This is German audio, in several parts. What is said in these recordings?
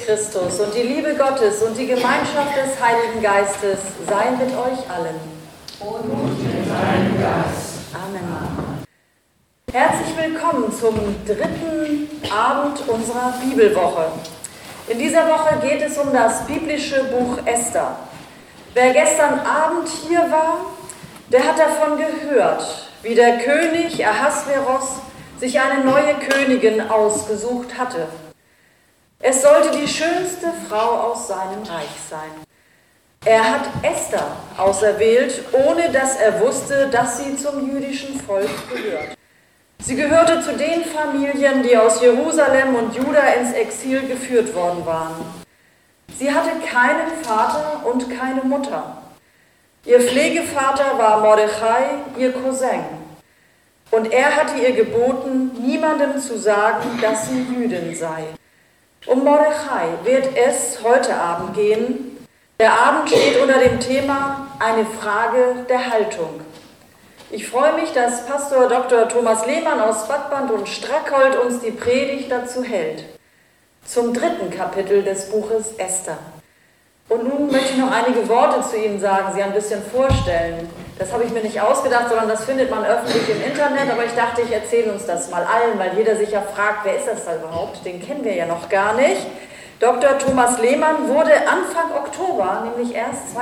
Christus und die Liebe Gottes und die Gemeinschaft des Heiligen Geistes sei mit euch allen. Und mit deinem Geist. Amen. Herzlich willkommen zum dritten Abend unserer Bibelwoche. In dieser Woche geht es um das biblische Buch Esther. Wer gestern Abend hier war, der hat davon gehört, wie der König Ahasveros sich eine neue Königin ausgesucht hatte. Es sollte die schönste Frau aus seinem Reich sein. Er hat Esther auserwählt, ohne dass er wusste, dass sie zum jüdischen Volk gehört. Sie gehörte zu den Familien, die aus Jerusalem und Juda ins Exil geführt worden waren. Sie hatte keinen Vater und keine Mutter. Ihr Pflegevater war Mordechai, ihr Cousin. Und er hatte ihr geboten, niemandem zu sagen, dass sie Jüdin sei. Um Mordechai wird es heute Abend gehen. Der Abend steht unter dem Thema Eine Frage der Haltung. Ich freue mich, dass Pastor Dr. Thomas Lehmann aus Wattband und Strackholt uns die Predigt dazu hält. Zum dritten Kapitel des Buches Esther. Und nun möchte ich noch einige Worte zu Ihnen sagen, Sie ein bisschen vorstellen. Das habe ich mir nicht ausgedacht, sondern das findet man öffentlich im Internet. Aber ich dachte, ich erzähle uns das mal allen, weil jeder sich ja fragt, wer ist das da überhaupt? Den kennen wir ja noch gar nicht. Dr. Thomas Lehmann wurde Anfang Oktober, nämlich erst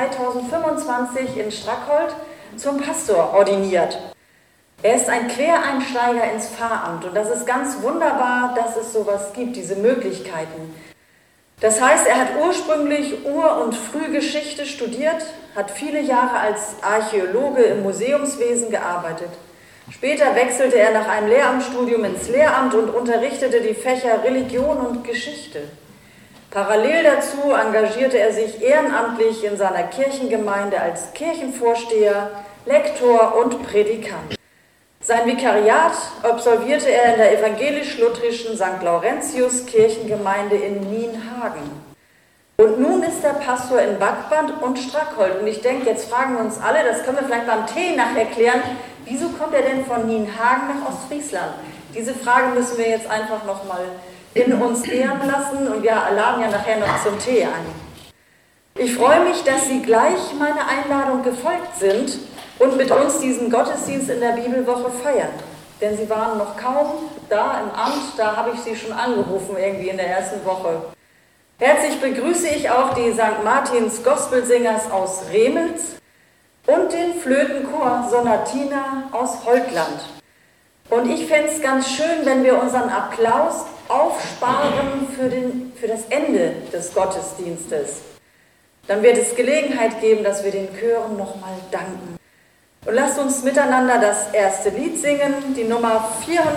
2025 in Strackholt, zum Pastor ordiniert. Er ist ein Quereinsteiger ins Pfarramt und das ist ganz wunderbar, dass es sowas gibt, diese Möglichkeiten. Das heißt, er hat ursprünglich Ur- und Frühgeschichte studiert, hat viele Jahre als Archäologe im Museumswesen gearbeitet. Später wechselte er nach einem Lehramtsstudium ins Lehramt und unterrichtete die Fächer Religion und Geschichte. Parallel dazu engagierte er sich ehrenamtlich in seiner Kirchengemeinde als Kirchenvorsteher, Lektor und Predikant. Sein Vikariat absolvierte er in der evangelisch-lutherischen St. Laurentius-Kirchengemeinde in Nienhagen. Und nun ist er Pastor in Wattband und Strackholt. Und ich denke, jetzt fragen wir uns alle, das können wir vielleicht beim Tee nachher klären, wieso kommt er denn von Nienhagen nach Ostfriesland? Diese Frage müssen wir jetzt einfach nochmal in uns ehren lassen und wir laden ja nachher noch zum Tee ein. Ich freue mich, dass Sie gleich meiner Einladung gefolgt sind und mit uns diesen Gottesdienst in der Bibelwoche feiern. Denn Sie waren noch kaum da im Amt, da habe ich Sie schon angerufen irgendwie in der ersten Woche. Herzlich begrüße ich auch die St. Martins Gospelsingers aus Remels und den Flötenchor Sonatina aus Holtland. Und ich fände es ganz schön, wenn wir unseren Applaus aufsparen für das Ende des Gottesdienstes. Dann wird es Gelegenheit geben, dass wir den Chören nochmal danken. Und lasst uns miteinander das erste Lied singen, die Nummer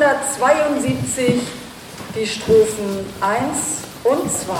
472, die Strophen 1 und 2.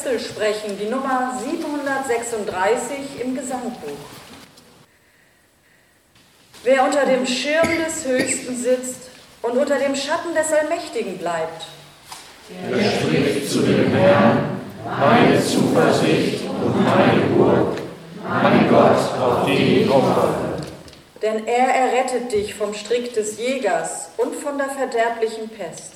Epistel sprechen, die Nummer 736 im Gesangbuch. Wer unter dem Schirm des Höchsten sitzt und unter dem Schatten des Allmächtigen bleibt, der spricht zu dem Herrn, meine Zuversicht und meine Burg, mein Gott, auf den ich hoffe. Denn er errettet dich vom Strick des Jägers und von der verderblichen Pest.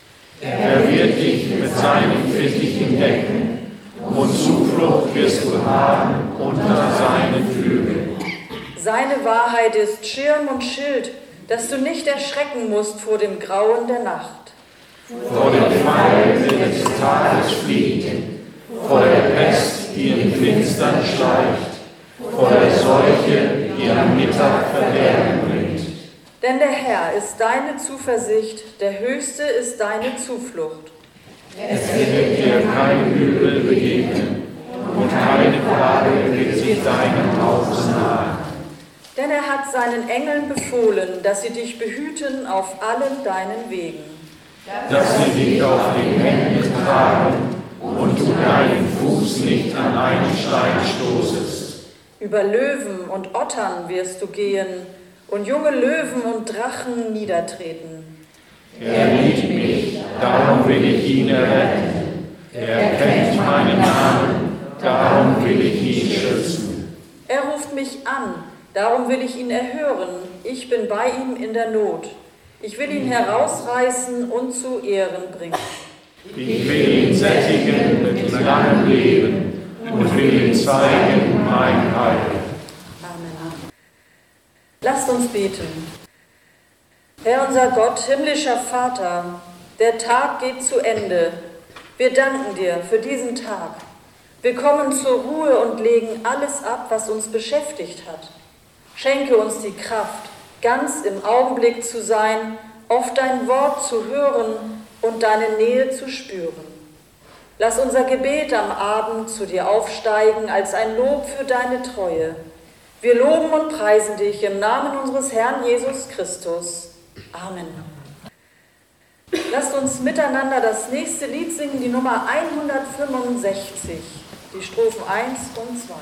Er wird dich mit seinen Fittichen decken, und Zuflucht wirst du haben unter seinen Flügeln. Seine Wahrheit ist Schirm und Schild, dass du nicht erschrecken musst vor dem Grauen der Nacht. Vor dem Pfeil, der des Tages fliegt, vor der Pest, die im Finstern schleicht, vor der Seuche, die am Mittag Verderben bringt. Denn der Herr ist deine Zuversicht, der Höchste ist deine Zuflucht. Es wird dir kein Übel begegnen, und keine Plage wird sich deinem Haus nahen. Denn er hat seinen Engeln befohlen, dass sie dich behüten auf allen deinen Wegen. Dass sie dich auf den Händen tragen und du deinen Fuß nicht an einen Stein stoßest. Über Löwen und Ottern wirst du gehen und junge Löwen und Drachen niedertreten. Er liebt mich, darum will ich ihn erretten. Er kennt meinen Namen, darum will ich ihn schützen. Er ruft mich an, darum will ich ihn erhören. Ich bin bei ihm in der Not. Ich will ihn herausreißen und zu Ehren bringen. Ich will ihn sättigen mit langem Leben und will ihm zeigen mein Heil. Amen. Lasst uns beten. Herr unser Gott, himmlischer Vater, der Tag geht zu Ende. Wir danken dir für diesen Tag. Wir kommen zur Ruhe und legen alles ab, was uns beschäftigt hat. Schenke uns die Kraft, ganz im Augenblick zu sein, auf dein Wort zu hören und deine Nähe zu spüren. Lass unser Gebet am Abend zu dir aufsteigen als ein Lob für deine Treue. Wir loben und preisen dich im Namen unseres Herrn Jesus Christus. Amen. Lasst uns miteinander das nächste Lied singen, die Nummer 165, die Strophen 1 und 2.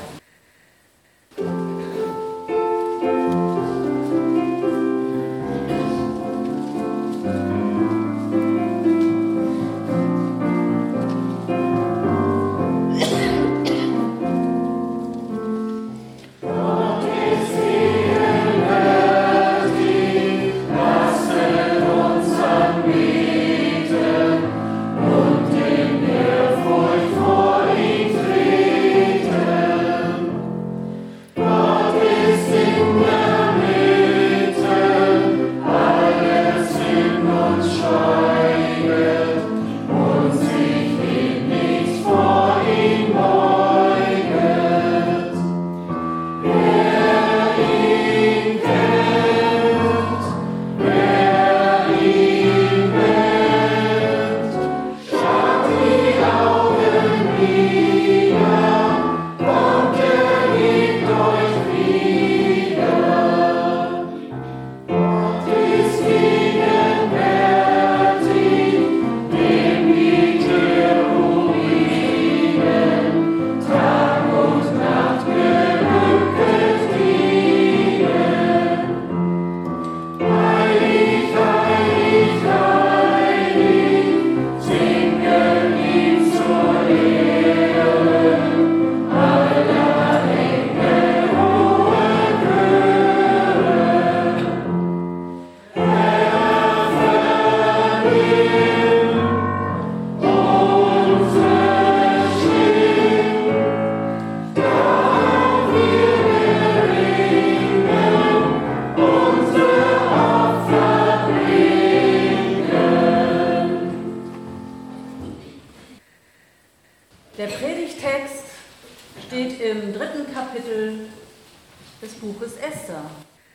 Der Predigtext steht im 3. Kapitel des Buches Esther.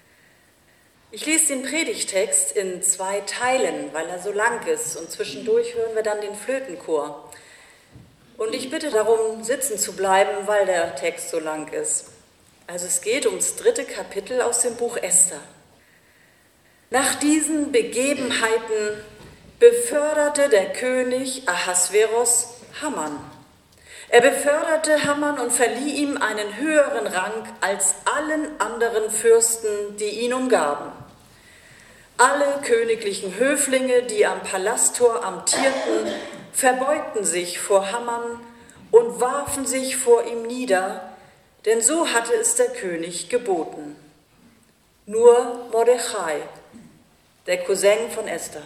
Ich lese den Predigtext in 2 Teilen, weil er so lang ist, und zwischendurch hören wir dann den Flötenchor. Und ich bitte darum, sitzen zu bleiben, weil der Text so lang ist. Also es geht ums 3. Kapitel aus dem Buch Esther. Nach diesen Begebenheiten beförderte der König Ahasveros Haman. Er beförderte Haman und verlieh ihm einen höheren Rang als allen anderen Fürsten, die ihn umgaben. Alle königlichen Höflinge, die am Palasttor amtierten, verbeugten sich vor Haman und warfen sich vor ihm nieder, denn so hatte es der König geboten. Nur Mordechai, der Cousin von Esther,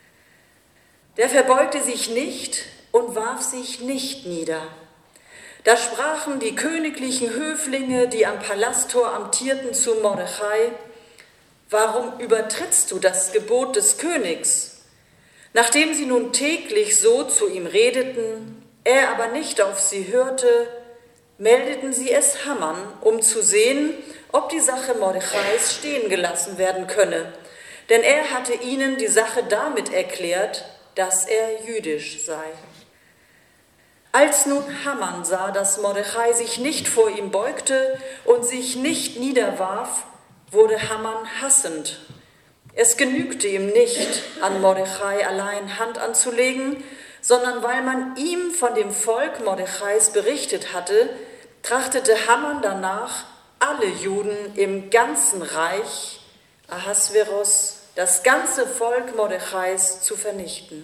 der verbeugte sich nicht und warf sich nicht nieder. Da sprachen die königlichen Höflinge, die am Palasttor amtierten, zu Mordechai: Warum übertrittst du das Gebot des Königs? Nachdem sie nun täglich so zu ihm redeten, er aber nicht auf sie hörte, meldeten sie es Haman, um zu sehen, ob die Sache Mordechais stehen gelassen werden könne. Denn er hatte ihnen die Sache damit erklärt, dass er jüdisch sei. Als nun Haman sah, dass Mordechai sich nicht vor ihm beugte und sich nicht niederwarf, wurde Haman hassend. Es genügte ihm nicht, an Mordechai allein Hand anzulegen, sondern weil man ihm von dem Volk Mordechais berichtet hatte, trachtete Haman danach, alle Juden im ganzen Reich Ahasveros, das ganze Volk Mordechais, zu vernichten.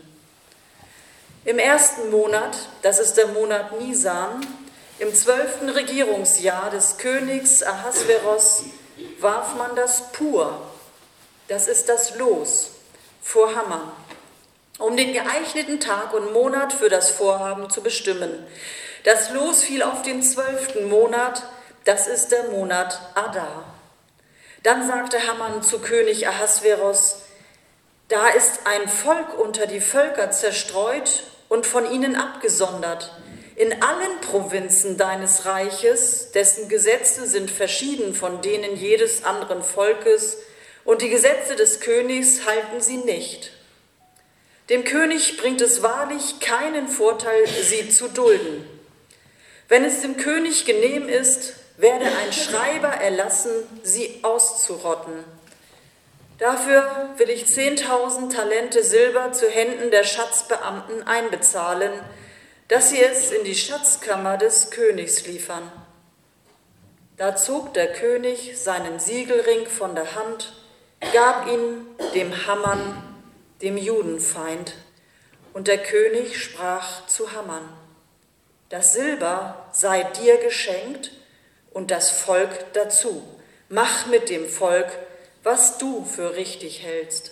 Im 1. Monat, das ist der Monat Nisan, im 12. Regierungsjahr des Königs Ahasveros, warf man das Pur, das ist das Los, vor Haman, um den geeigneten Tag und Monat für das Vorhaben zu bestimmen. Das Los fiel auf den 12. Monat, das ist der Monat Adar. Dann sagte Haman zu König Ahasveros: Da ist ein Volk unter die Völker zerstreut und von ihnen abgesondert, in allen Provinzen deines Reiches, dessen Gesetze sind verschieden von denen jedes anderen Volkes, und die Gesetze des Königs halten sie nicht. Dem König bringt es wahrlich keinen Vorteil, sie zu dulden. Wenn es dem König genehm ist, werde ein Schreiber erlassen, sie auszurotten. Dafür will ich 10.000 Talente Silber zu Händen der Schatzbeamten einbezahlen, dass sie es in die Schatzkammer des Königs liefern. Da zog der König seinen Siegelring von der Hand, gab ihn dem Haman, dem Judenfeind, und der König sprach zu Haman: Das Silber sei dir geschenkt und das Volk dazu. Mach mit dem Volk, was du für richtig hältst.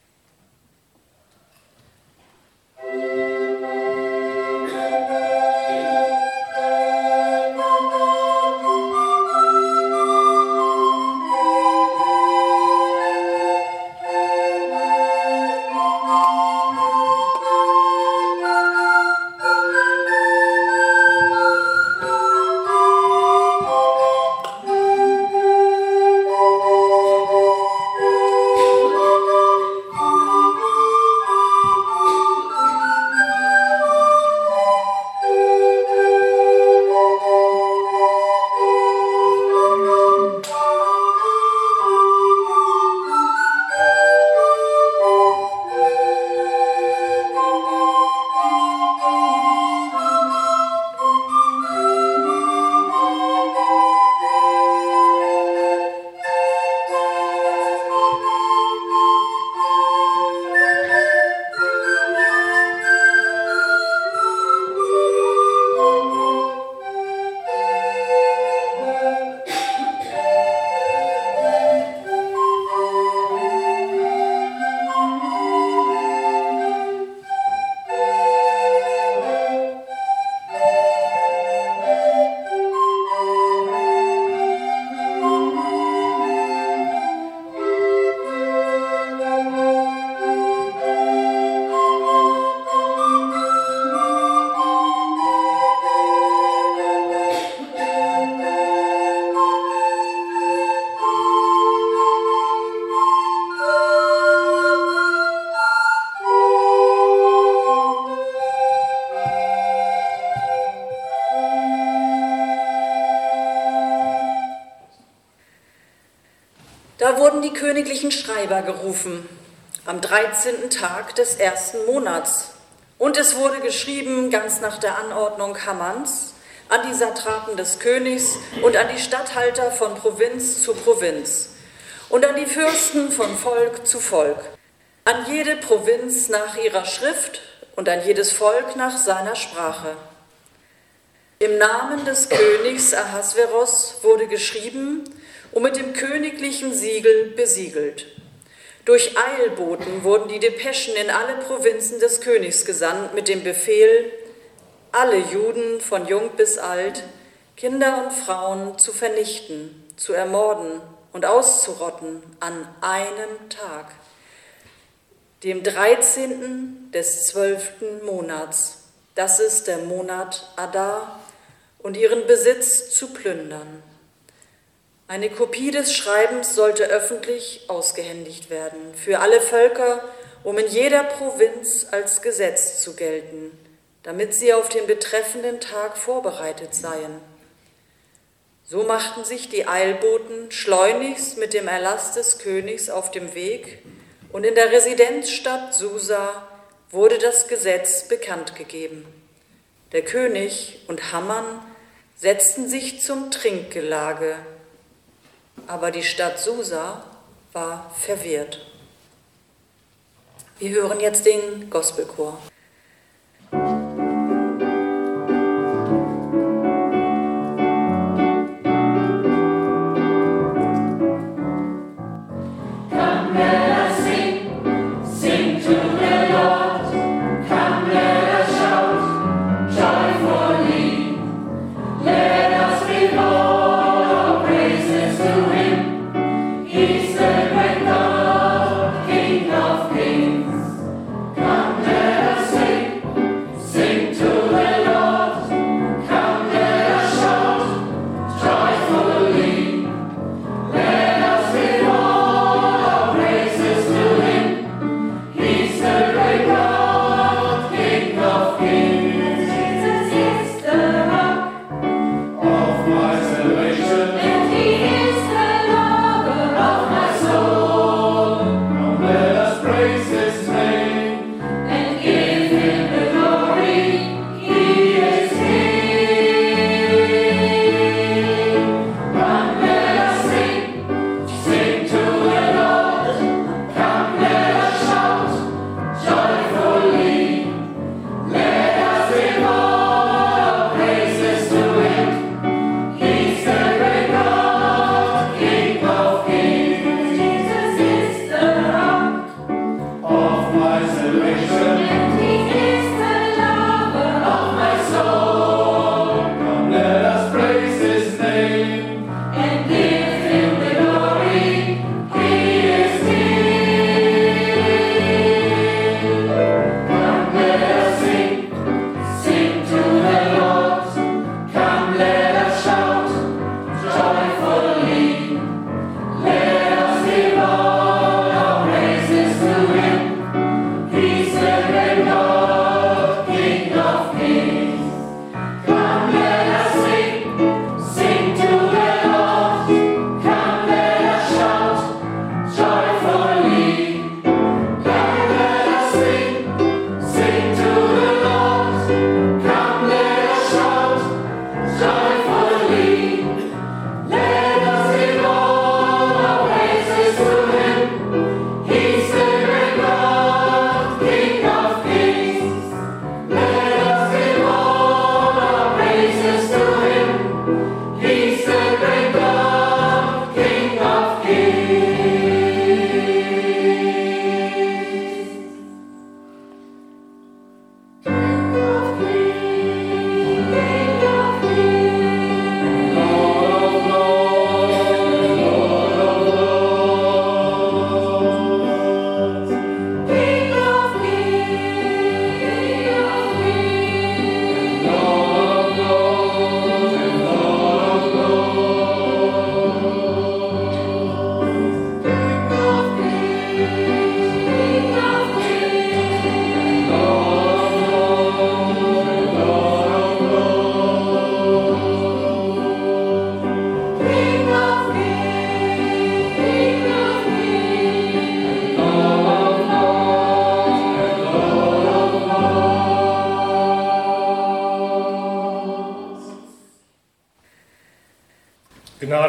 Da wurden die königlichen Schreiber gerufen, am 13. Tag des 1. Monats. Und es wurde geschrieben, ganz nach der Anordnung Hamans: an die Satrapen des Königs und an die Statthalter von Provinz zu Provinz und an die Fürsten von Volk zu Volk, an jede Provinz nach ihrer Schrift und an jedes Volk nach seiner Sprache. Im Namen des Königs Ahasveros wurde geschrieben und mit dem königlichen Siegel besiegelt. Durch Eilboten wurden die Depeschen in alle Provinzen des Königs gesandt mit dem Befehl, alle Juden von jung bis alt, Kinder und Frauen zu vernichten, zu ermorden und auszurotten an einem Tag, dem 13. des 12. Monats, das ist der Monat Adar, und ihren Besitz zu plündern. Eine Kopie des Schreibens sollte öffentlich ausgehändigt werden, für alle Völker, um in jeder Provinz als Gesetz zu gelten, damit sie auf den betreffenden Tag vorbereitet seien. So machten sich die Eilboten schleunigst mit dem Erlass des Königs auf dem Weg, und in der Residenzstadt Susa wurde das Gesetz bekannt gegeben. Der König und Haman setzten sich zum Trinkgelage, aber die Stadt Susa war verwirrt. Wir hören jetzt den Gospelchor. He's the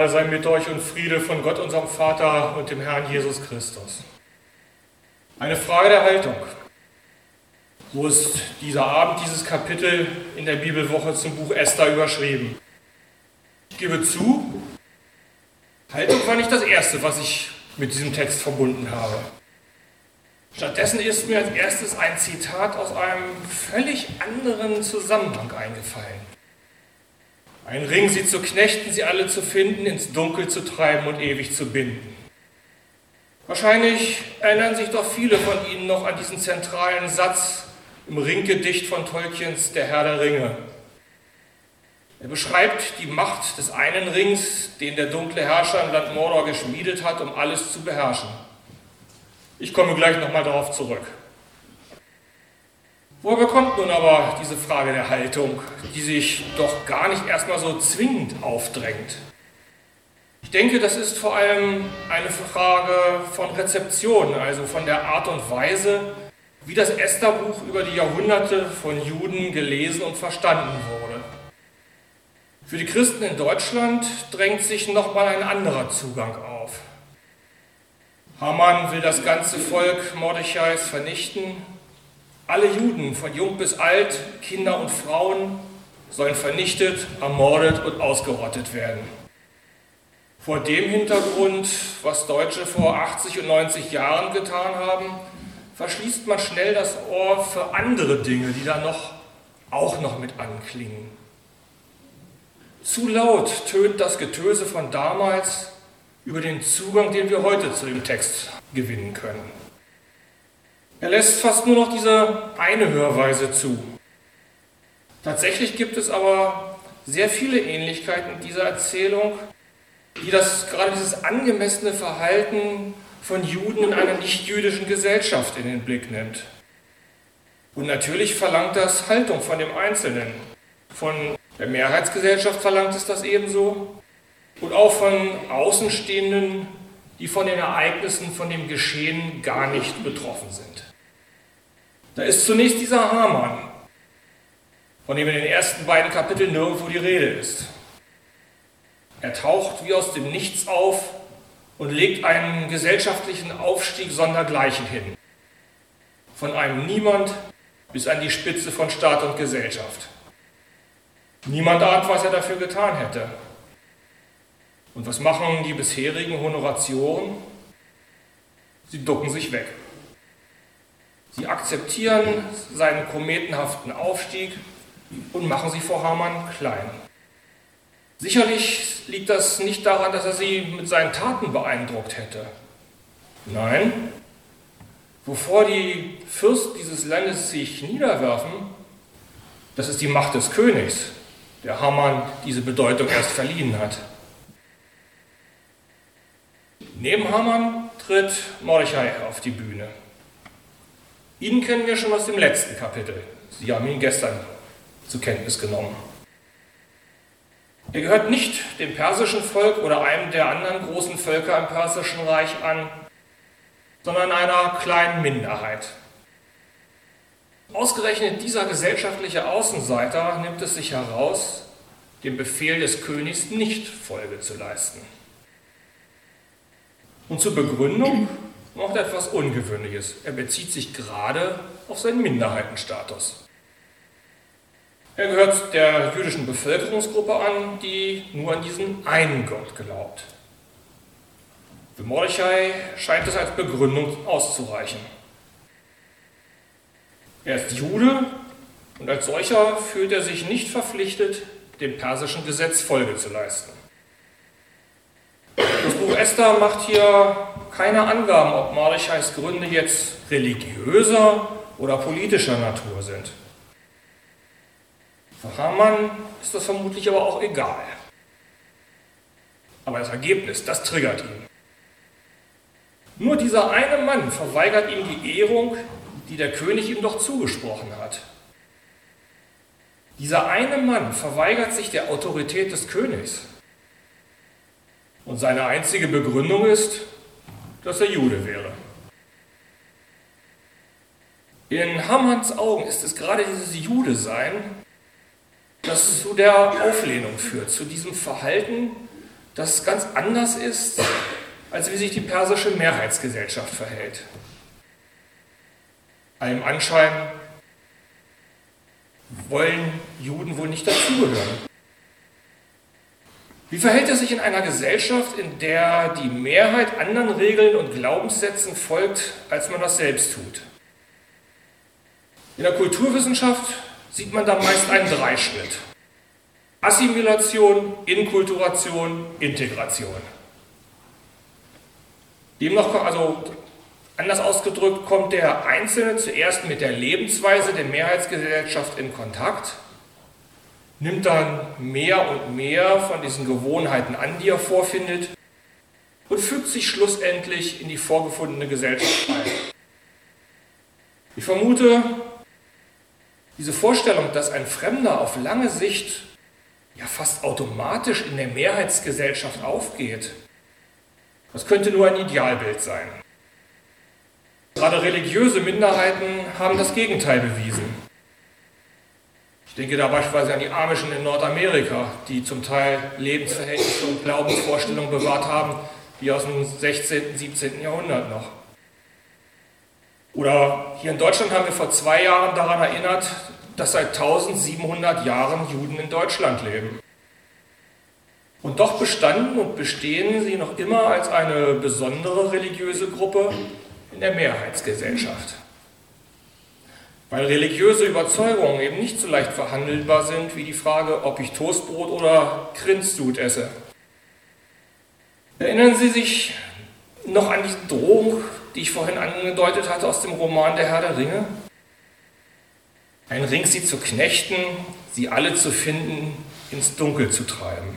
Gnade sei mit euch und Friede von Gott, unserem Vater und dem Herrn Jesus Christus. Eine Frage der Haltung. So ist dieser Abend, dieses Kapitel in der Bibelwoche zum Buch Esther überschrieben. Ich gebe zu, Haltung war nicht das Erste, was ich mit diesem Text verbunden habe. Stattdessen ist mir als erstes ein Zitat aus einem völlig anderen Zusammenhang eingefallen. Ein Ring, sie zu knechten, sie alle zu finden, ins Dunkel zu treiben und ewig zu binden. Wahrscheinlich erinnern sich doch viele von Ihnen noch an diesen zentralen Satz im Ringgedicht von Tolkiens Der Herr der Ringe. Er beschreibt die Macht des einen Rings, den der dunkle Herrscher im Land Mordor geschmiedet hat, um alles zu beherrschen. Ich komme gleich nochmal darauf zurück. Woher kommt nun aber diese Frage der Haltung, die sich doch gar nicht erstmal so zwingend aufdrängt? Ich denke, das ist vor allem eine Frage von Rezeption, also von der Art und Weise, wie das Esther-Buch über die Jahrhunderte von Juden gelesen und verstanden wurde. Für die Christen in Deutschland drängt sich nochmal ein anderer Zugang auf. Haman will das ganze Volk Mordechais vernichten. Alle Juden, von jung bis alt, Kinder und Frauen, sollen vernichtet, ermordet und ausgerottet werden. Vor dem Hintergrund, was Deutsche vor 80 und 90 Jahren getan haben, verschließt man schnell das Ohr für andere Dinge, die da auch noch mit anklingen. Zu laut tönt das Getöse von damals über den Zugang, den wir heute zu dem Text gewinnen können. Er lässt fast nur noch diese eine Hörweise zu. Tatsächlich gibt es aber sehr viele Ähnlichkeiten in dieser Erzählung, die gerade dieses angemessene Verhalten von Juden in einer nicht-jüdischen Gesellschaft in den Blick nimmt. Und natürlich verlangt das Haltung von dem Einzelnen. Von der Mehrheitsgesellschaft verlangt es das ebenso. Und auch von Außenstehenden, die von den Ereignissen, von dem Geschehen gar nicht betroffen sind. Da ist zunächst dieser Haman, von dem in den ersten beiden Kapiteln nirgendwo die Rede ist. Er taucht wie aus dem Nichts auf und legt einen gesellschaftlichen Aufstieg sondergleichen hin. Von einem Niemand bis an die Spitze von Staat und Gesellschaft. Niemand ahnt, was er dafür getan hätte. Und was machen die bisherigen Honoratioren? Sie ducken sich weg. Sie akzeptieren seinen kometenhaften Aufstieg und machen sich vor Haman klein. Sicherlich liegt das nicht daran, dass er sie mit seinen Taten beeindruckt hätte. Nein, wovor die Fürsten dieses Landes sich niederwerfen, das ist die Macht des Königs, der Haman diese Bedeutung erst verliehen hat. Neben Haman tritt Mordechai auf die Bühne. Ihn kennen wir schon aus dem letzten Kapitel. Sie haben ihn gestern zur Kenntnis genommen. Er gehört nicht dem persischen Volk oder einem der anderen großen Völker im Persischen Reich an, sondern einer kleinen Minderheit. Ausgerechnet dieser gesellschaftliche Außenseiter nimmt es sich heraus, dem Befehl des Königs nicht Folge zu leisten. Und zur Begründung macht er etwas Ungewöhnliches. Er bezieht sich gerade auf seinen Minderheitenstatus. Er gehört der jüdischen Bevölkerungsgruppe an, die nur an diesen einen Gott glaubt. Für Mordechai scheint es als Begründung auszureichen. Er ist Jude und als solcher fühlt er sich nicht verpflichtet, dem persischen Gesetz Folge zu leisten. Das Buch Esther macht hier keine Angaben, ob Mordechais Gründe jetzt religiöser oder politischer Natur sind. Für Haman ist das vermutlich aber auch egal. Aber das Ergebnis, das triggert ihn. Nur dieser eine Mann verweigert ihm die Ehrung, die der König ihm doch zugesprochen hat. Dieser eine Mann verweigert sich der Autorität des Königs. Und seine einzige Begründung ist, dass er Jude wäre. In Hamans Augen ist es gerade dieses Jude-Sein, das zu der Auflehnung führt, zu diesem Verhalten, das ganz anders ist, als wie sich die persische Mehrheitsgesellschaft verhält. Allem Anschein wollen Juden wohl nicht dazugehören. Wie verhält es sich in einer Gesellschaft, in der die Mehrheit anderen Regeln und Glaubenssätzen folgt, als man das selbst tut? In der Kulturwissenschaft sieht man da meist einen Dreischritt. Assimilation, Inkulturation, Integration. Demnach, also anders ausgedrückt, kommt der Einzelne zuerst mit der Lebensweise der Mehrheitsgesellschaft in Kontakt, nimmt dann mehr und mehr von diesen Gewohnheiten an, die er vorfindet, und fügt sich schlussendlich in die vorgefundene Gesellschaft ein. Ich vermute, diese Vorstellung, dass ein Fremder auf lange Sicht ja fast automatisch in der Mehrheitsgesellschaft aufgeht, das könnte nur ein Idealbild sein. Gerade religiöse Minderheiten haben das Gegenteil bewiesen. Ich denke da beispielsweise an die Amischen in Nordamerika, die zum Teil Lebensverhältnisse und Glaubensvorstellungen bewahrt haben, wie aus dem 16., 17. Jahrhundert noch. Oder hier in Deutschland haben wir vor 2 Jahren daran erinnert, dass seit 1700 Jahren Juden in Deutschland leben. Und doch bestanden und bestehen sie noch immer als eine besondere religiöse Gruppe in der Mehrheitsgesellschaft. Weil religiöse Überzeugungen eben nicht so leicht verhandelbar sind wie die Frage, ob ich Toastbrot oder Grindstut esse. Erinnern Sie sich noch an die Drohung, die ich vorhin angedeutet hatte aus dem Roman Der Herr der Ringe? Ein Ring, sie zu knechten, sie alle zu finden, ins Dunkel zu treiben.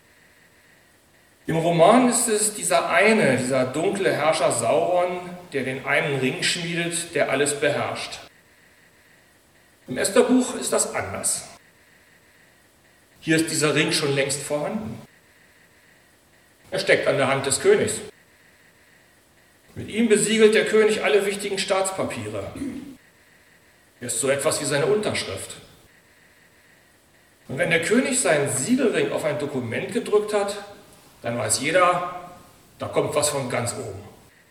Im Roman ist es dieser dunkle Herrscher Sauron, der den einen Ring schmiedet, der alles beherrscht. Im Esther-Buch ist das anders. Hier ist dieser Ring schon längst vorhanden. Er steckt an der Hand des Königs. Mit ihm besiegelt der König alle wichtigen Staatspapiere. Er ist so etwas wie seine Unterschrift. Und wenn der König seinen Siegelring auf ein Dokument gedrückt hat, dann weiß jeder, da kommt was von ganz oben.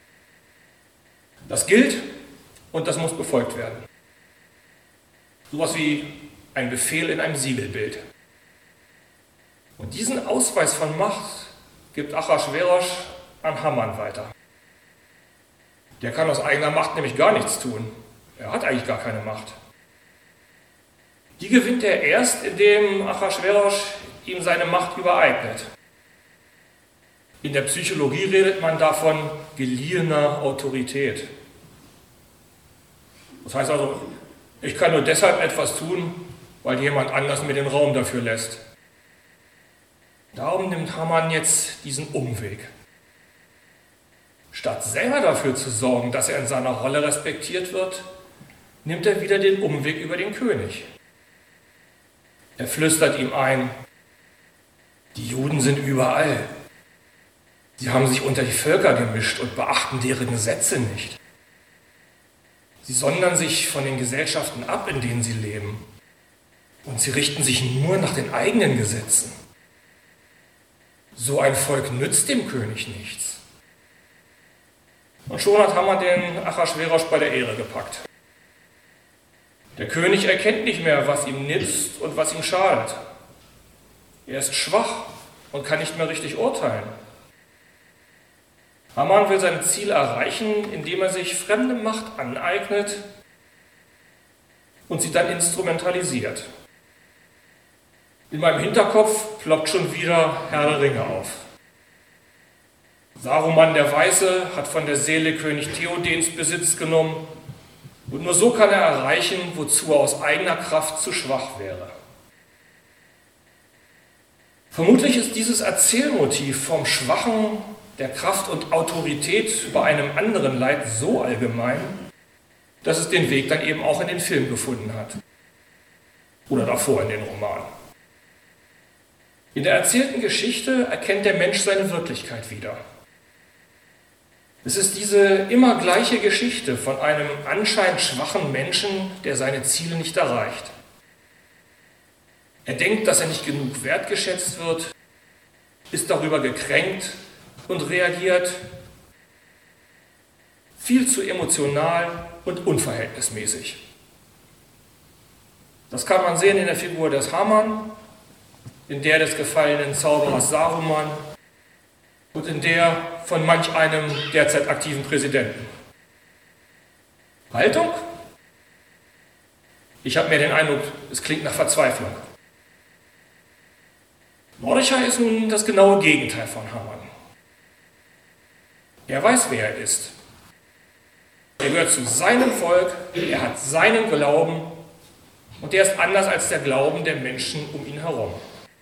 Das gilt und das muss befolgt werden. Sowas wie ein Befehl in einem Siegelbild. Und diesen Ausweis von Macht gibt Achashverosch an Haman weiter. Der kann aus eigener Macht nämlich gar nichts tun. Er hat eigentlich gar keine Macht. Die gewinnt er erst, indem Achashverosch ihm seine Macht übereignet. In der Psychologie redet man davon geliehener Autorität. Das heißt also, ich kann nur deshalb etwas tun, weil jemand anders mir den Raum dafür lässt. Darum nimmt Haman jetzt diesen Umweg. Statt selber dafür zu sorgen, dass er in seiner Rolle respektiert wird, nimmt er wieder den Umweg über den König. Er flüstert ihm ein, die Juden sind überall. Sie haben sich unter die Völker gemischt und beachten deren Gesetze nicht. Sie sondern sich von den Gesellschaften ab, in denen sie leben. Und sie richten sich nur nach den eigenen Gesetzen. So ein Volk nützt dem König nichts. Und schon hat Haman den Achashverosch bei der Ehre gepackt. Der König erkennt nicht mehr, was ihm nützt und was ihm schadet. Er ist schwach und kann nicht mehr richtig urteilen. Haman will sein Ziel erreichen, indem er sich fremde Macht aneignet und sie dann instrumentalisiert. In meinem Hinterkopf ploppt schon wieder Herr der Ringe auf. Saruman der Weiße hat von der Seele König Theodens Besitz genommen und nur so kann er erreichen, wozu er aus eigener Kraft zu schwach wäre. Vermutlich ist dieses Erzählmotiv vom Schwachen, der Kraft und Autorität bei einem anderen Leid so allgemein, dass es den Weg dann eben auch in den Film gefunden hat. Oder davor in den Roman. In der erzählten Geschichte erkennt der Mensch seine Wirklichkeit wieder. Es ist diese immer gleiche Geschichte von einem anscheinend schwachen Menschen, der seine Ziele nicht erreicht. Er denkt, dass er nicht genug wertgeschätzt wird. ist darüber gekränkt und reagiert viel zu emotional und unverhältnismäßig. Das kann man sehen in der Figur des Haman, in der des gefallenen Zauberers Saruman und in der von manch einem derzeit aktiven Präsidenten. Haltung? Ich habe mehr den Eindruck, es klingt nach Verzweiflung. Mordechai ist nun das genaue Gegenteil von Haman. Er weiß, wer er ist. Er gehört zu seinem Volk, er hat seinen Glauben und der ist anders als der Glauben der Menschen um ihn herum.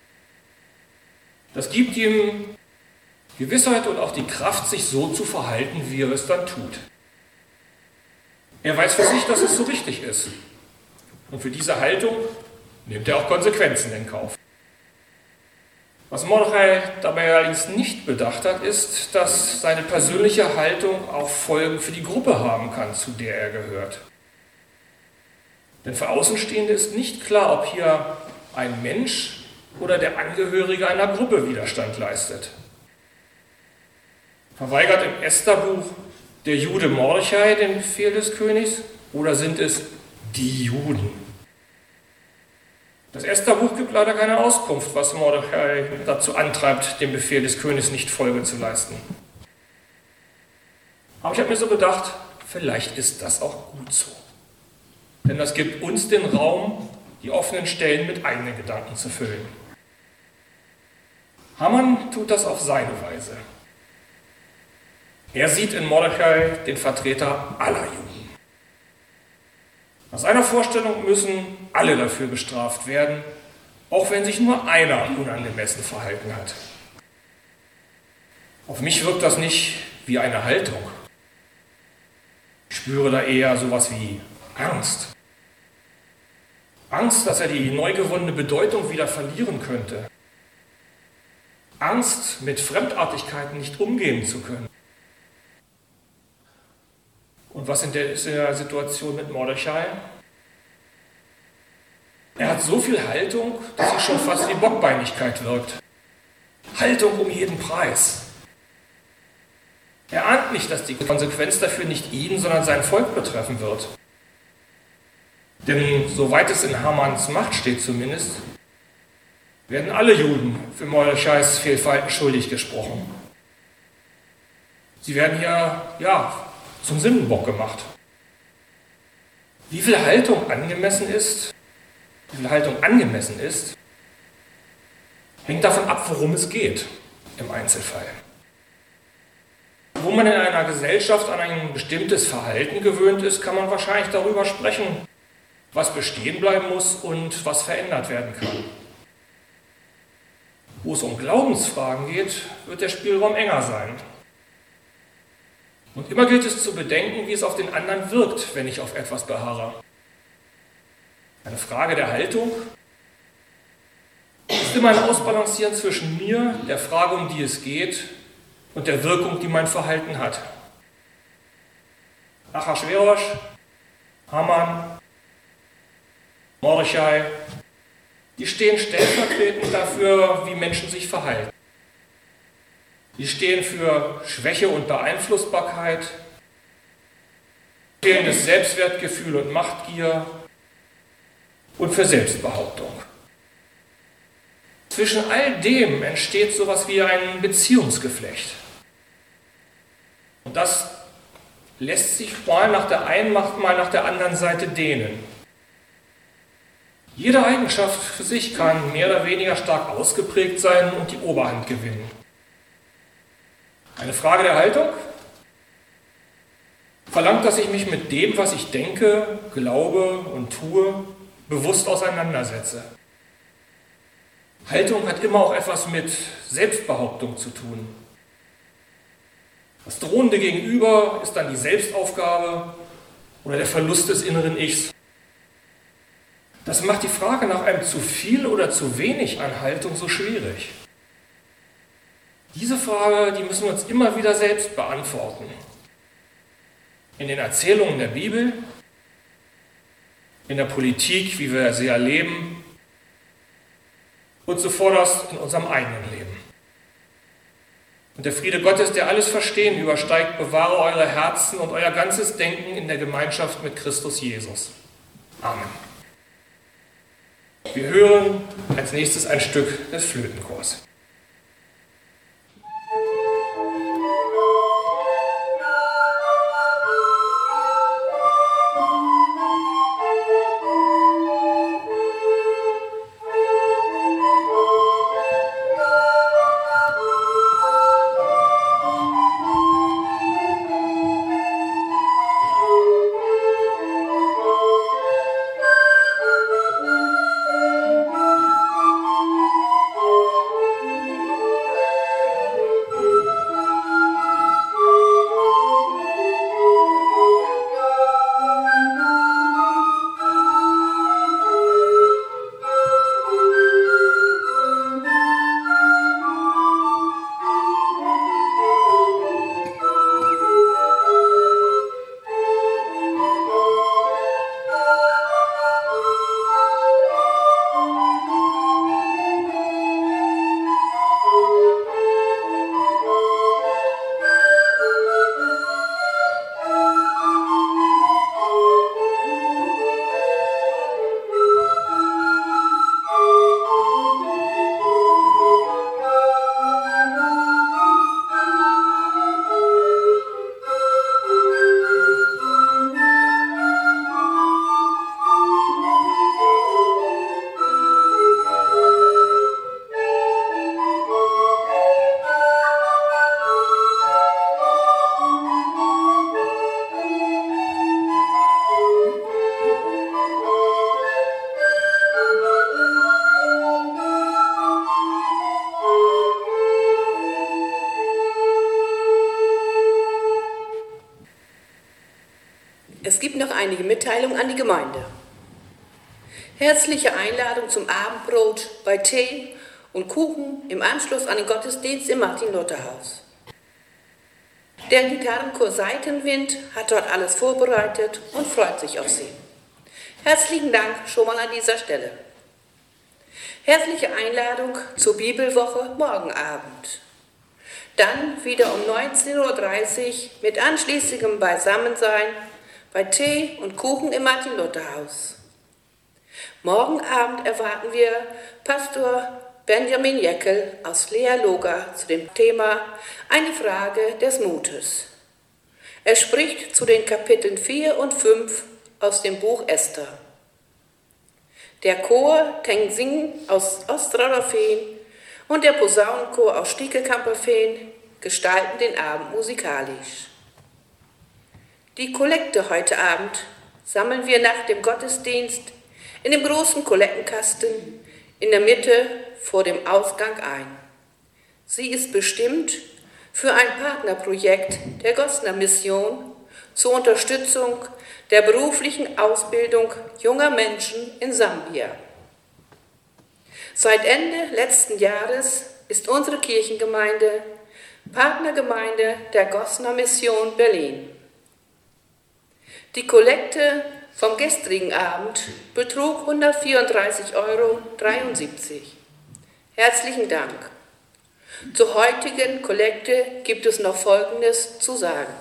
Das gibt ihm Gewissheit und auch die Kraft, sich so zu verhalten, wie er es dann tut. Er weiß für sich, dass es so richtig ist. Und für diese Haltung nimmt er auch Konsequenzen in Kauf. Was Mordechai dabei allerdings nicht bedacht hat, ist, dass seine persönliche Haltung auch Folgen für die Gruppe haben kann, zu der er gehört. Denn für Außenstehende ist nicht klar, ob hier ein Mensch oder der Angehörige einer Gruppe Widerstand leistet. Verweigert im Estherbuch der Jude Mordechai den Befehl des Königs oder sind es die Juden? Das Estherbuch gibt leider keine Auskunft, was Mordechai dazu antreibt, dem Befehl des Königs nicht Folge zu leisten. Aber ich habe mir so gedacht, vielleicht ist das auch gut so. Denn das gibt uns den Raum, die offenen Stellen mit eigenen Gedanken zu füllen. Haman tut das auf seine Weise. Er sieht in Mordechai den Vertreter aller Juden. Nach seiner Vorstellung müssen alle dafür bestraft werden, auch wenn sich nur einer unangemessen verhalten hat. Auf mich wirkt das nicht wie eine Haltung. Ich spüre da eher sowas wie Angst. Angst, dass er die neu gewonnene Bedeutung wieder verlieren könnte. Angst, mit Fremdartigkeiten nicht umgehen zu können. Und was in der Situation mit Mordechai? Er hat so viel Haltung, dass sie schon fast wie Bockbeinigkeit wirkt. Haltung um jeden Preis. Er ahnt nicht, dass die Konsequenz dafür nicht ihn, sondern sein Volk betreffen wird. Denn soweit es in Hamans Macht steht zumindest, werden alle Juden für Mordechais Fehlverhalten schuldig gesprochen. Sie werden hier, zum Sündenbock gemacht. Wie viel Haltung angemessen ist, hängt davon ab, worum es geht im Einzelfall. Wo man in einer Gesellschaft an ein bestimmtes Verhalten gewöhnt ist, kann man wahrscheinlich darüber sprechen, was bestehen bleiben muss und was verändert werden kann. Wo es um Glaubensfragen geht, wird der Spielraum enger sein. Und immer gilt es zu bedenken, wie es auf den anderen wirkt, wenn ich auf etwas beharre. Eine Frage der Haltung ist immer ein Ausbalancieren zwischen mir, der Frage, um die es geht, und der Wirkung, die mein Verhalten hat. Achashverosch, Haman, Mordechai, die stehen stellvertretend dafür, wie Menschen sich verhalten. Die stehen für Schwäche und Beeinflussbarkeit, fehlendes Selbstwertgefühl und Machtgier und für Selbstbehauptung. Zwischen all dem entsteht sowas wie ein Beziehungsgeflecht. Und das lässt sich mal nach der einen Macht, mal nach der anderen Seite dehnen. Jede Eigenschaft für sich kann mehr oder weniger stark ausgeprägt sein und die Oberhand gewinnen. Eine Frage der Haltung verlangt, dass ich mich mit dem, was ich denke, glaube und tue, bewusst auseinandersetze. Haltung hat immer auch etwas mit Selbstbehauptung zu tun. Das drohende Gegenüber ist dann die Selbstaufgabe oder der Verlust des inneren Ichs. Das macht die Frage nach einem zu viel oder zu wenig an Haltung so schwierig. Diese Frage, die müssen wir uns immer wieder selbst beantworten. In den Erzählungen der Bibel, in der Politik, wie wir sie erleben, und zuvorderst in unserem eigenen Leben. Und der Friede Gottes, der alles Verstehen übersteigt, bewahre eure Herzen und euer ganzes Denken in der Gemeinschaft mit Christus Jesus. Amen. Wir hören als nächstes ein Stück des Flötenchors. Es gibt noch einige Mitteilungen an die Gemeinde. Herzliche Einladung zum Abendbrot bei Tee und Kuchen im Anschluss an den Gottesdienst im Martin-Luther-Haus. Der Gitarrenchor Seitenwind hat dort alles vorbereitet und freut sich auf Sie. Herzlichen Dank schon mal an dieser Stelle. Herzliche Einladung zur Bibelwoche morgen Abend. Dann wieder um 19:30 Uhr mit anschließendem Beisammensein bei Tee und Kuchen im Martin-Luther-Haus. Morgen Abend erwarten wir Pastor Benjamin Jeckel aus Lea-Loga zu dem Thema Eine Frage des Mutes. Er spricht zu den Kapiteln 4 und 5 aus dem Buch Esther. Der Chor Teng-Sing aus Ostrauer-Fehn und der Posaunenchor aus Stiekelkamper-Fehn gestalten den Abend musikalisch. Die Kollekte heute Abend sammeln wir nach dem Gottesdienst in dem großen Kollektenkasten in der Mitte vor dem Ausgang ein. Sie ist bestimmt für ein Partnerprojekt der Gosner Mission zur Unterstützung der beruflichen Ausbildung junger Menschen in Sambia. Seit Ende letzten Jahres ist unsere Kirchengemeinde Partnergemeinde der Gosner Mission Berlin. Die Kollekte vom gestrigen Abend betrug 134,73 Euro. Herzlichen Dank. Zur heutigen Kollekte gibt es noch Folgendes zu sagen.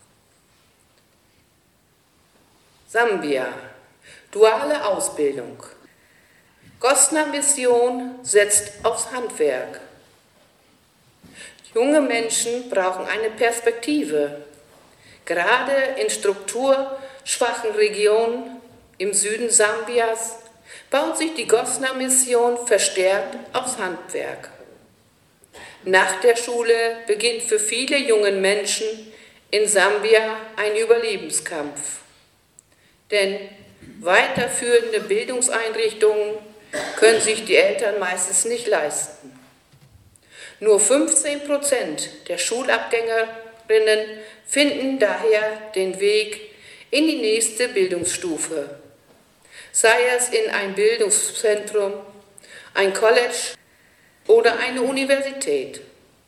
Sambia, duale Ausbildung. Gosner Mission setzt aufs Handwerk. Junge Menschen brauchen eine Perspektive. Gerade in strukturschwachen Regionen im Süden Sambias baut sich die Gosner Mission verstärkt aufs Handwerk. Nach der Schule beginnt für viele junge Menschen in Sambia ein Überlebenskampf. Denn weiterführende Bildungseinrichtungen können sich die Eltern meistens nicht leisten. Nur 15% der Schulabgängerinnen finden daher den Weg in die nächste Bildungsstufe, sei es in ein Bildungszentrum, ein College oder eine Universität.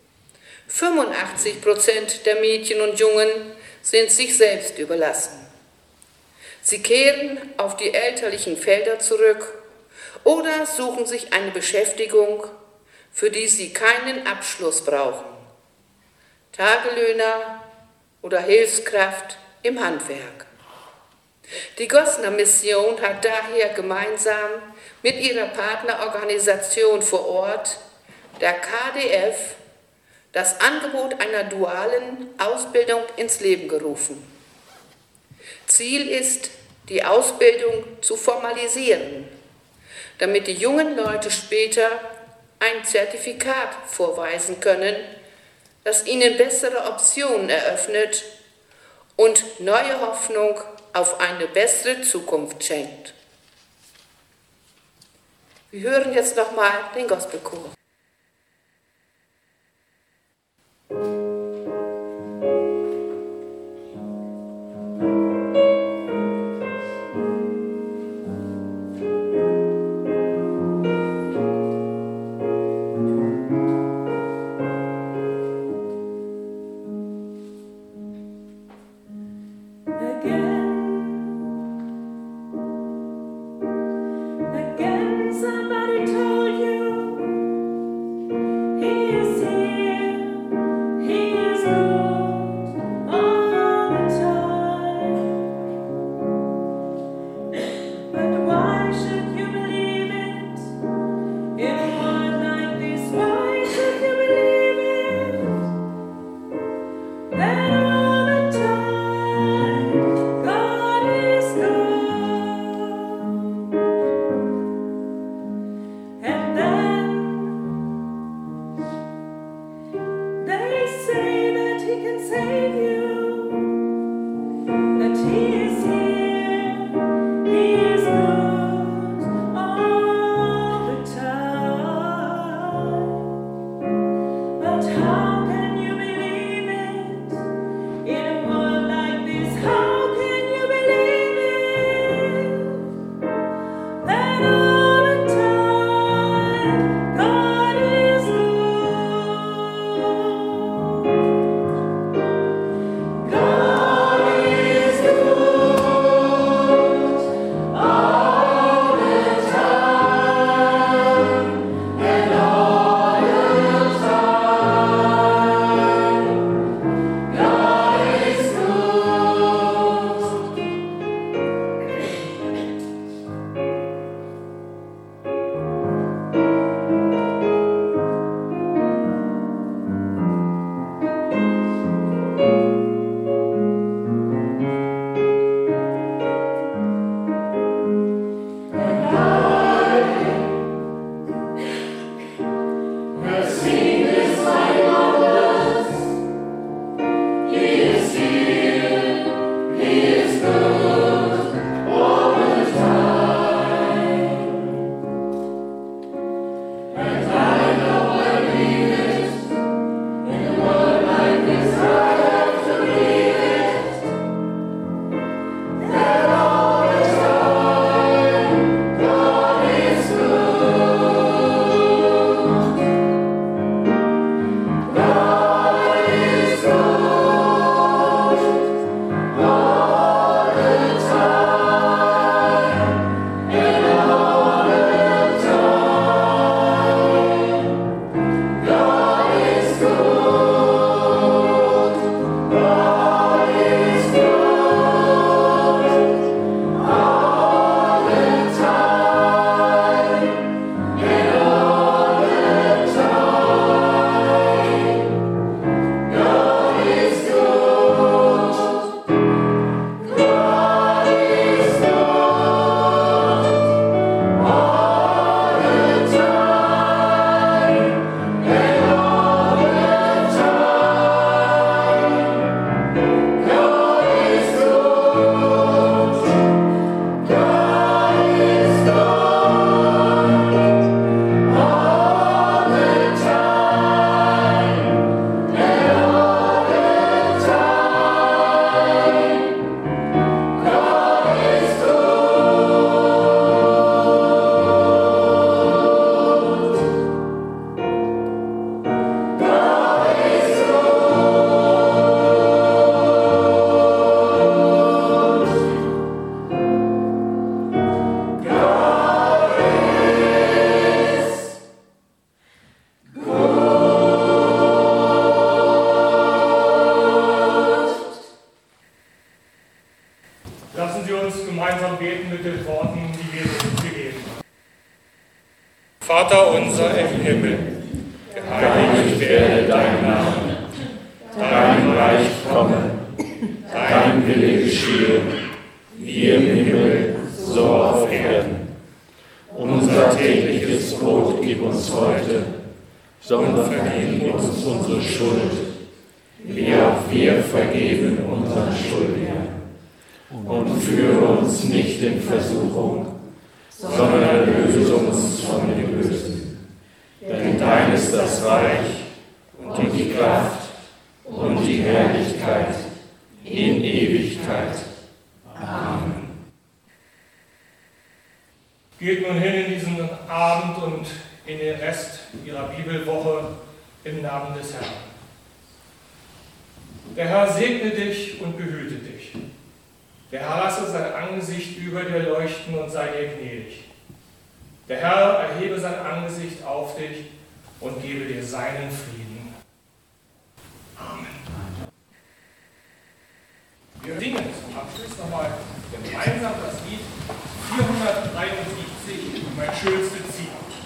85% der Mädchen und Jungen sind sich selbst überlassen. Sie kehren auf die elterlichen Felder zurück oder suchen sich eine Beschäftigung, für die sie keinen Abschluss brauchen. Tagelöhner oder Hilfskraft im Handwerk. Die Gosner Mission hat daher gemeinsam mit ihrer Partnerorganisation vor Ort, der KDF, das Angebot einer dualen Ausbildung ins Leben gerufen. Ziel ist, die Ausbildung zu formalisieren, damit die jungen Leute später ein Zertifikat vorweisen können, das ihnen bessere Optionen eröffnet und neue Hoffnung auf eine bessere Zukunft schenkt. Wir hören jetzt nochmal den Gospelchor. Somebody told you Lassen Sie uns gemeinsam beten mit den Worten, die Jesus uns gegeben hat. Vater unser im Himmel, geheiligt werde dein Name, dein Reich komme, dein Wille geschehe, wie im Himmel, so auf Erden. Unser tägliches Brot gib uns heute, sondern vergib uns unsere Schuld, wie auch wir vergeben unseren Schuldigern. Und führe uns nicht in Versuchung, sondern erlöse uns von dem Bösen. Denn dein ist das Reich und die Kraft und die Herrlichkeit in Ewigkeit. Amen. Geht nun hin in diesen Abend und in den Rest Ihrer Bibelwoche im Namen des Herrn. Der Herr segne dich und behüte dich. Der Herr lasse sein Angesicht über dir leuchten und sei dir gnädig. Der Herr erhebe sein Angesicht auf dich und gebe dir seinen Frieden. Amen. Wir singen zum Abschluss nochmal gemeinsam das Lied 473, mein schönstes Ziel.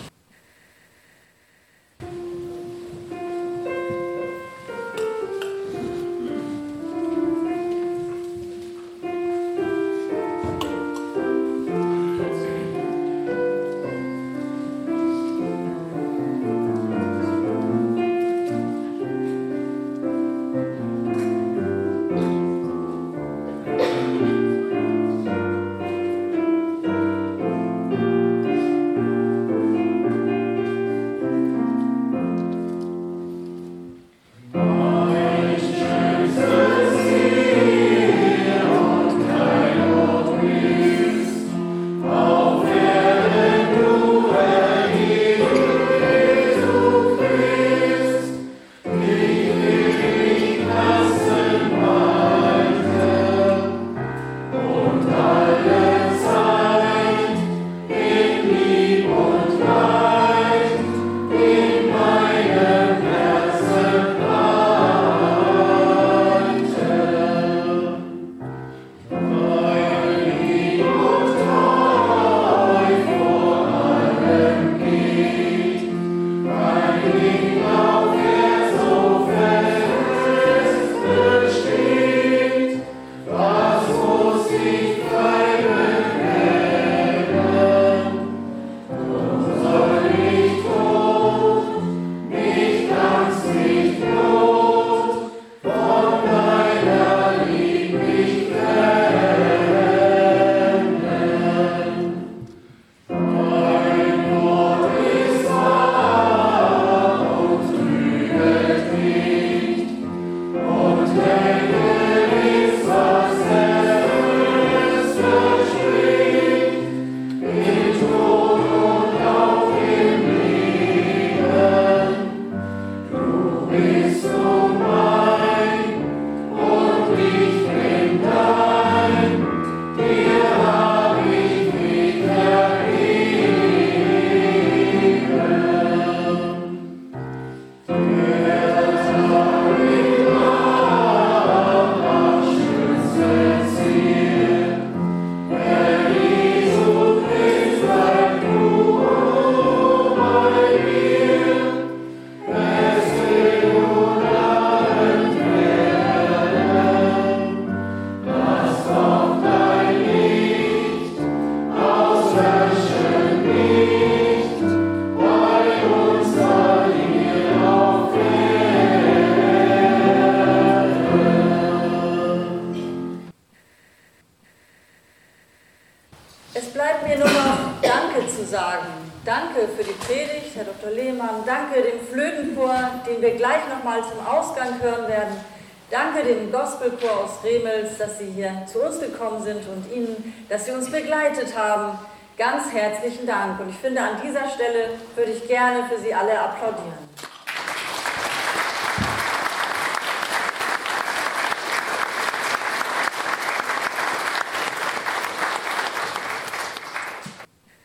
Danke für die Predigt, Herr Dr. Lehmann. Danke dem Flötenchor, den wir gleich nochmal zum Ausgang hören werden. Danke dem Gospelchor aus Remels, dass Sie hier zu uns gekommen sind und Ihnen, dass Sie uns begleitet haben. Ganz herzlichen Dank. Und ich finde, an dieser Stelle würde ich gerne für Sie alle applaudieren.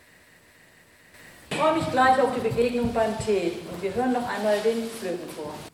Ich freue mich gleich auf die Begegnung beim Tee und wir hören noch einmal den Flötenchor.